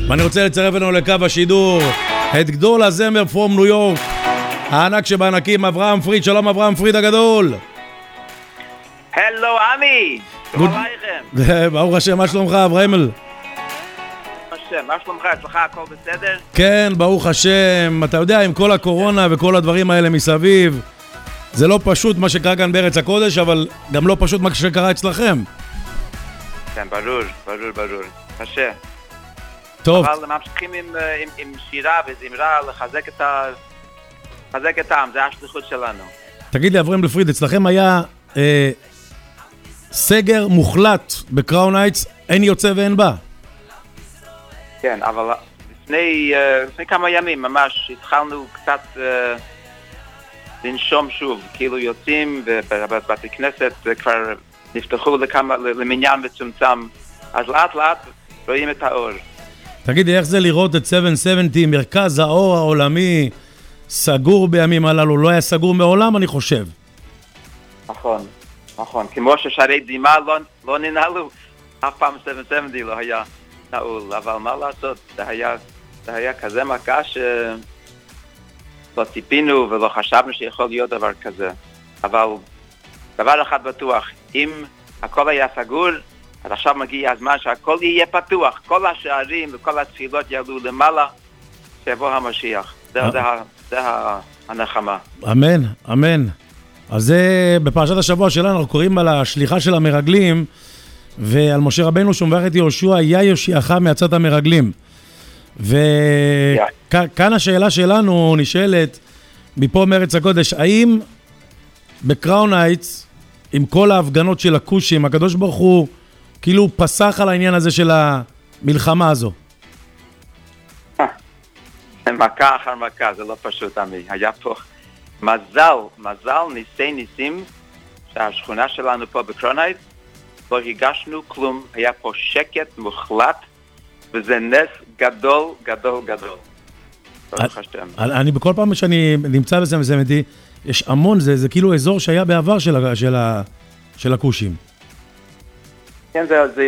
ואני רוצה לצרף לנו לקו השידור את גדול הזמר פרום ניו יורק, הענק שבענקים, אברהם פריד. שלום אברהם פריד הגדול. הלו עמי, שלום עליכם. ברוך השם, מה שלומך אברהם? מה שלומך? אצלך הכל בסדר? כן, ברוך השם. אתה יודע, עם כל הקורונה וכל הדברים האלה מסביב, זה לא פשוט מה שקרה כאן בארץ הקודש, אבל גם לא פשוט מה שקרה אצלכם. כן, ברור. קשה. טוב. אבל ממשיכים עם שירה וזמרה לחזק את העם, זה השליחות שלנו. תגיד לי אברהם פריד, אצלכם היה סגר מוחלט בקראון הייטס, אין יוצא ואין בא. כן, אבל לפני כמה ימים ממש התחלנו קצת לנשום שוב, כאילו יוצאים ובבתי כנסת כבר נפתחו למניין מצומצם, אז לאט לאט רואים את האור. תגידי, איך זה לראות את 770, מרכז האור העולמי, סגור בימים הללו? לא היה סגור מעולם, אני חושב. נכון. כמו ששערי דימה לא ננעלו, אף פעם 770 לא היה נעול, אבל מה לעשות? זה היה כזה מכה שלא ציפינו ולא חשבנו שיכול להיות דבר כזה. אבל דבר אחד בטוח, אם הכל היה סגור, אז עכשיו מגיע הזמן שהכל יהיה פתוח, כל השערים וכל התפילות יעלו למעלה, שיבוא המשיח. זה הנחמה. אמן. אז זה בפרשת השבוע שלנו, אנחנו קוראים על השליחה של המרגלים, ועל משה רבנו שמברך את יהושע, היה יושיעך מעצת המרגלים. וכאן השאלה שלנו נשאלת, מפה מארץ הקודש, האם בקראון הייטס, עם כל ההפגנות של הכושים, הקדוש ברוך הוא כאילו פסח על העניין הזה של המלחמה הזו? מכה אחר מכה, זה לא פשוט עמי. היה פה מזל ניסים שהשכונה שלנו פה בקראון הייטס, לא הגשנו כלום, היה פה שקט מוחלט, וזה נס גדול. ברוך השם. אני בכל פעם שאני נמצא בזה מדי, יש המון, זה כאילו אזור שהיה בעבר של הכושים. כן,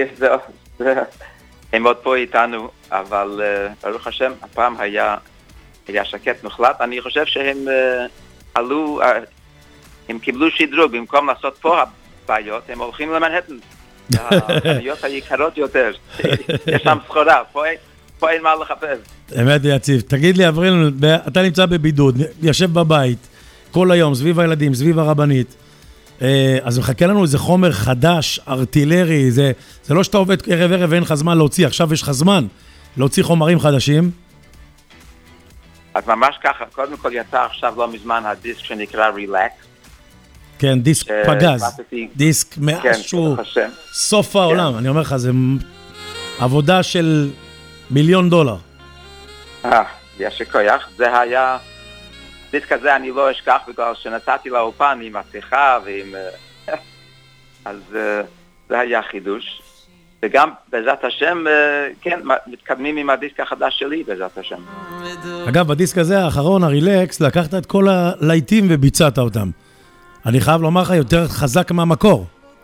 הם עוד פה איתנו, אבל ברוך השם, הפעם היה שקט מוחלט. אני חושב שהם עלו, הם קיבלו שדרוג, במקום לעשות פה הבעיות, הם הולכים למנהטן. החנויות היקרות יותר, יש שם סחורה, פה אין מה לחפש. אמת יציב. תגיד לי אברהם, אתה נמצא בבידוד, יושב בבית כל היום, סביב הילדים, סביב הרבנית, אז מחכה לנו איזה חומר חדש, ארטילרי, זה לא שאתה עובד ערב ואין לך זמן להוציא, עכשיו יש לך זמן להוציא חומרים חדשים? אז ממש ככה, קודם כל יצא עכשיו לא מזמן הדיסק שנקרא רילקס. כן, דיסק פגז, דיסק משהו, סוף העולם, אני אומר לך, זה עבודה של $1,000,000. יש כוח, זה היה, דיסק הזה אני לא אשכח בגלל שנתתי לאופן עם השיחה ועם, אז זה היה חידוש, וגם בעזרת השם, כן, מתקדמים עם הדיסק החדש שלי בעזרת השם. אגב, בדיסק הזה האחרון, הרילקס, לקחת את כל הלייטים וביצעת אותם. אני חייב לומר לך יותר חזק מהמקור.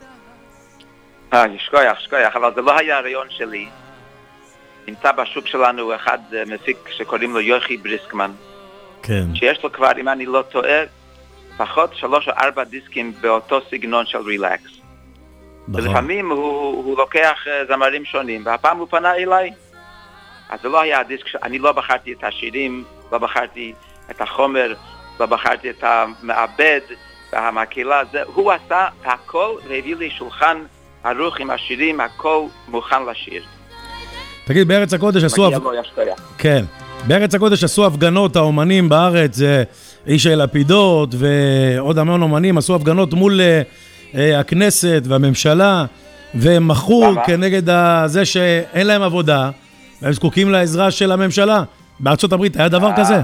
יש כוח, אבל זה לא היה הרעיון שלי. נמצא בשוק שלנו אחד מפיק שקוראים לו יוכי בריסקמן. כן. שיש לו כבר, אם אני לא טועה, פחות 3 או 4 דיסקים באותו סגנון של רילקס. ולפעמים הוא לוקח זמרים שונים, והפעם הוא פנה אליי. אז זה לא היה הדיסק, אני לא בחרתי את השירים, לא בחרתי את החומר, לא בחרתי את המעבד, והמקהלה, הוא עשה הכל והביא לי שולחן ערוך עם השירים, הכל מוכן לשיר. תגיד, בארץ הקודש עשו... כן. בארץ הקודש עשו הפגנות, האומנים בארץ, איש לפידות ועוד המון אומנים, עשו הפגנות מול הכנסת והממשלה, והם מחו כנגד זה שאין להם עבודה, והם זקוקים לעזרה של הממשלה. בארצות הברית היה דבר כזה?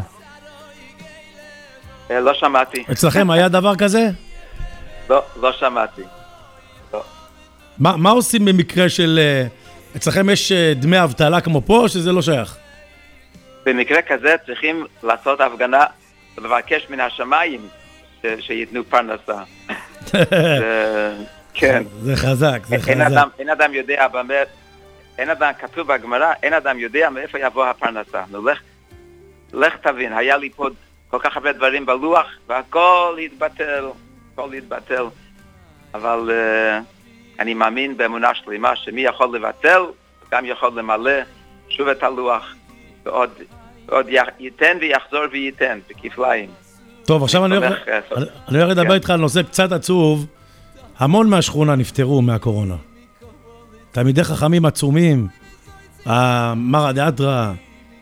לא שמעתי. אצלכם היה דבר כזה? לא שמעתי. מה עושים במקרה של... אצלכם יש דמי אבטלה כמו פה, או שזה לא שייך? במקרה כזה צריכים לעשות הפגנה ולבקש מן השמיים שיתנו פרנסה. כן. זה חזק, זה חזק. אין אדם יודע אין אדם, כתוב בגמרא, אין אדם יודע מאיפה יבוא הפרנסה. נו, לך תבין, היה לי פה כל כך הרבה דברים בלוח, והכל התבטל, אבל אני מאמין באמונה שלמה, שמי יכול לבטל, גם יכול למלא שוב את הלוח, ועוד ייתן ויחזור וייתן, בכפליים. טוב, עכשיו אני הולך לדבר איתך על נושא קצת עצוב. המון מהשכונה נפטרו מהקורונה. תלמידי חכמים עצומים, מרא דאתרא.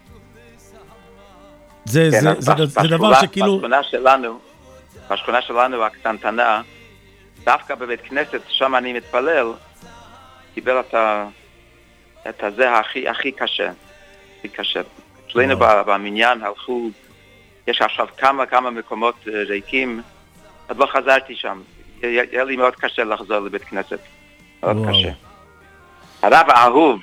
זה דבר שכאילו... בשכונה שלנו הקטנטנה, דווקא בבית כנסת, שם אני מתפלל, קיבל את הזה הכי קשה. אצלנו במניין הלכו, יש עכשיו כמה מקומות ריקים, עוד לא חזרתי שם. היה לי מאוד קשה לחזור לבית כנסת. מאוד קשה. הרב האהוב,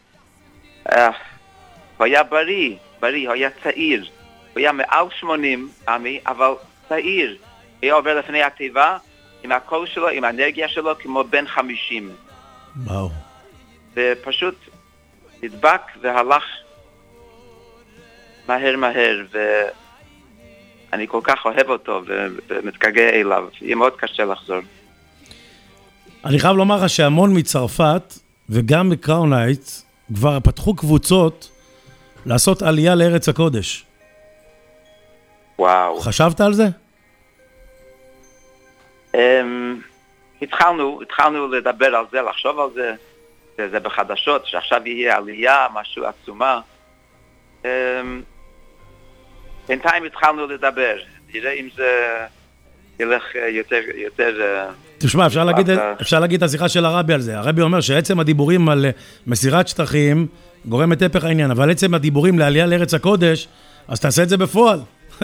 הוא היה בריא, הוא היה צעיר. הוא היה מעל 80, אבל צעיר. היה עובר לפני הכתיבה, עם הקול שלו, עם האנרגיה שלו, כמו בן 50. וואו. ופשוט נדבק והלך מהר, ואני כל כך אוהב אותו ומתגעגע אליו. יהיה מאוד קשה לחזור. אני חייב לומר לך שהמון מצרפת, וגם בקראון הייטס, כבר פתחו קבוצות לעשות עלייה לארץ הקודש. וואו. חשבת על זה? התחלנו לדבר על זה, לחשוב על זה. זה בחדשות, שעכשיו יהיה עלייה, משהו עצומה. בינתיים התחלנו לדבר. נראה אם זה ילך יותר... תשמע, אפשר להגיד את השיחה של הרבי על זה. הרבי אומר שעצם הדיבורים על מסירת שטחים גורם את הפך העניין, אבל עצם הדיבורים לעלייה לארץ הקודש, אז תעשה את זה בפועל.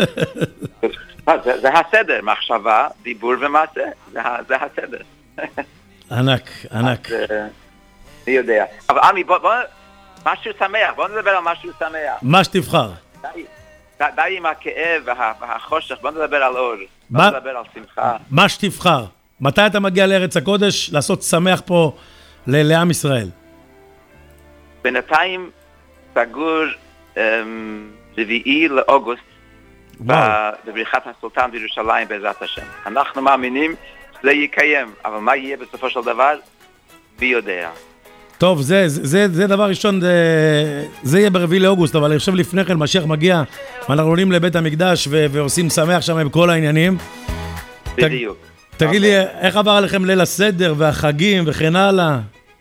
זה הסדר, מחשבה, דיבור ומעשה. זה הסדר. ענק. אני יודע. אבל עמי, משהו שמח. בוא נדבר על משהו שמח. מה שתבחר. די עם הכאב והחושך. בוא נדבר על אור. בוא נדבר על שמחה. מה שתבחר. מתי אתה מגיע לארץ הקודש לעשות שמח פה לעם ישראל? בינתיים סגור 4 לאוגוסט בבריחת הסולטן בירושלים בעזרת השם. אנחנו מאמינים שזה יקיים, אבל מה יהיה בסופו של דבר? מי יודע. טוב, זה דבר ראשון, זה יהיה ב4 לאוגוסט, אבל אני חושב לפני כן משיח מגיע, ואנחנו עולים לבית המקדש ועושים שמח שם בכל העניינים. בדיוק. תגיד לי, איך עבר עליכם ליל הסדר והחגים וכן הלאה?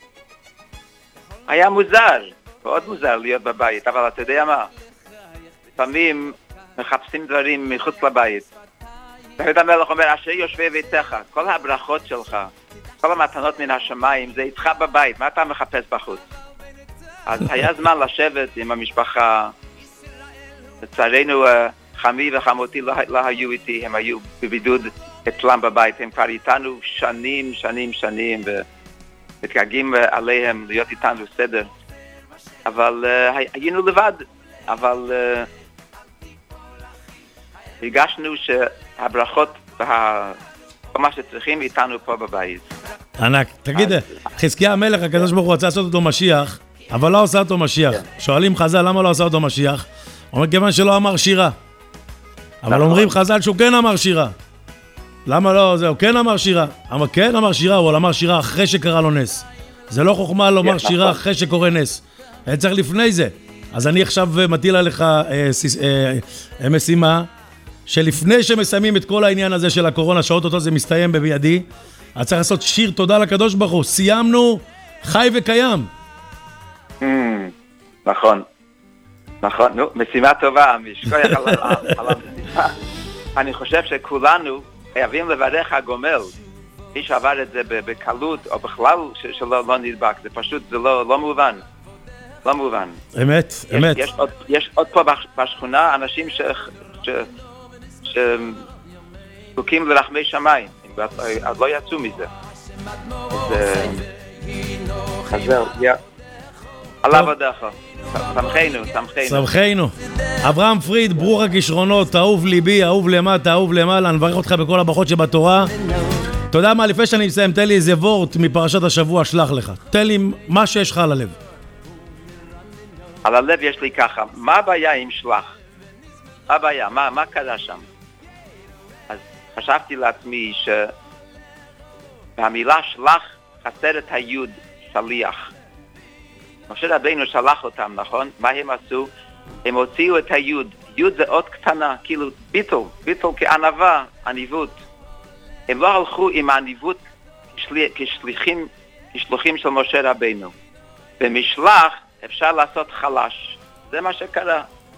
היה מוזר, מאוד מוזר להיות בבית, אבל אתה יודע מה? לפעמים מחפשים דברים מחוץ לבית. דוד המלך אומר, אשר יושבי ביתך, כל הברכות שלך, כל המתנות מן השמיים, זה איתך בבית, מה אתה מחפש בחוץ? אז היה זמן לשבת עם המשפחה, לצערנו חמי וחמותי לא היו איתי, הם היו בבידוד אצלם בבית, הם כבר איתנו שנים, ומתגעגעים עליהם להיות איתנו סדר. אבל היינו לבד, אבל הרגשנו שהברכות וכל מה שצריכים איתנו פה בבית. ענק. תגיד, חזקיה המלך, הקדוש ברוך הוא רצה לעשות אותו משיח, אבל לא עשה אותו משיח. שואלים חז"ל, למה לא עשה אותו משיח? אומר, כיוון שלא אמר שירה. אבל אומרים חז"ל שהוא כן אמר שירה. למה לא? הוא כן אמר שירה. אבל כן אמר שירה, הוא אמר שירה אחרי שקרה לו נס. זה לא חוכמה לומר שירה אחרי שקורה נס. היה צריך לפני זה. אז אני עכשיו מטיל עליך משימה, שלפני שמסיימים את כל העניין הזה של הקורונה, שעות אותו זה מסתיים בידי, אז צריך לעשות שיר תודה לקדוש ברוך הוא. סיימנו, חי וקיים. נכון. נו, משימה טובה, משכוח על המשימה. אני חושב שכולנו חייבים לברך הגומל. מי שעבר את זה בקלות, או בכלל שלא נדבק, זה פשוט, זה לא מובן. לא מובן. אמת. יש עוד פה בשכונה אנשים שזקוקים לרחמי שמיים, אז לא יצאו מזה. אז זהו, על עבודך. שמחנו. אברהם פריד, ברוך הכישרונות, אהוב ליבי, אהוב למטה, אהוב למעלה, נברך אותך בכל הברכות שבתורה. אתה יודע מה, לפני שאני מסיים, תן לי איזה וורט מפרשת השבוע, שלח לך. תן לי מה שיש לך על הלב. על הלב יש לי ככה, מה הבעיה עם שלח? מה הבעיה? מה קרה שם? אז חשבתי לעצמי שבהמילה שלח חסרת היוד שליח. משה רבינו שלח אותם, נכון? מה הם עשו? הם הוציאו את היוד. יוד זה אות קטנה, כאילו ביטול כענווה, עניבות. הם לא הלכו עם העניבות כשלוחים של משה רבינו. במשלח אפשר לעשות חלש. זה מה שקרה.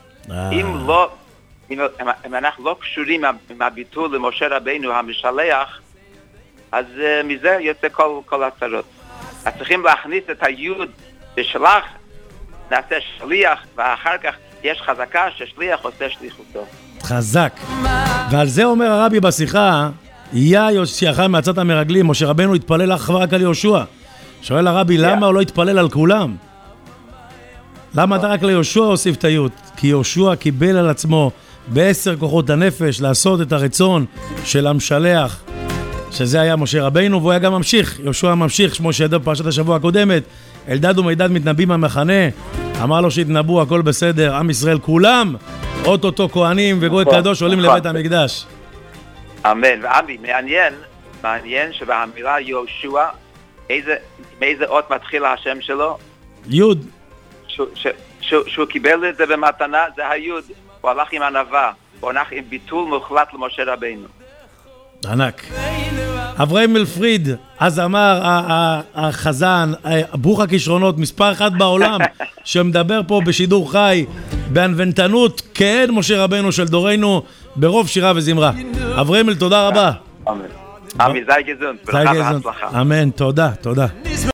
אם אנחנו לא קשורים עם הביטול למשה רבינו המשלח, אז מזה יוצא כל הצרות. אז צריכים להכניס את היוד בשלח, נעשה שליח, ואחר כך יש חזקה ששליח עושה שליחותו. חזק. ועל זה אומר הרבי בשיחה, יהיה יושיעך מעצת המרגלים, משה רבנו התפלל אך ורק על יהושע. שואל הרבי, למה הוא לא התפלל על כולם? למה אתה רק ליהושע הוסיף את היוד? כי יהושע קיבל על עצמו ב10 כוחות הנפש לעשות את הרצון של המשלח, שזה היה משה רבינו, והוא היה גם ממשיך. יהושע ממשיך, כמו שידע בפרשת השבוע הקודמת, אלדד ומידד מתנבאים מהמחנה, אמר לו שהתנבאו, הכל בסדר, עם ישראל כולם, אוטוטו כהנים וגוי קדוש עולים לבית המקדש. אמן. ואבי, מעניין שבהמילה יהושע, מאיזה אות מתחיל השם שלו? יוד. שהוא קיבל את זה במתנה, זה היוד. הוא הלך עם ענווה, הוא הלך עם ביטול מוחלט למשה רבינו. ענק. אברהם מלפריד, אז אמר החזן, ברוך הכישרונות, מספר 1 בעולם, שמדבר פה בשידור חי, בענוונתנות, כאין משה רבינו של דורנו, ברוב שירה וזמרה. אברהם, תודה רבה. אמן. אמן, זי גזונט, ברכה והצלחה. אמן, תודה.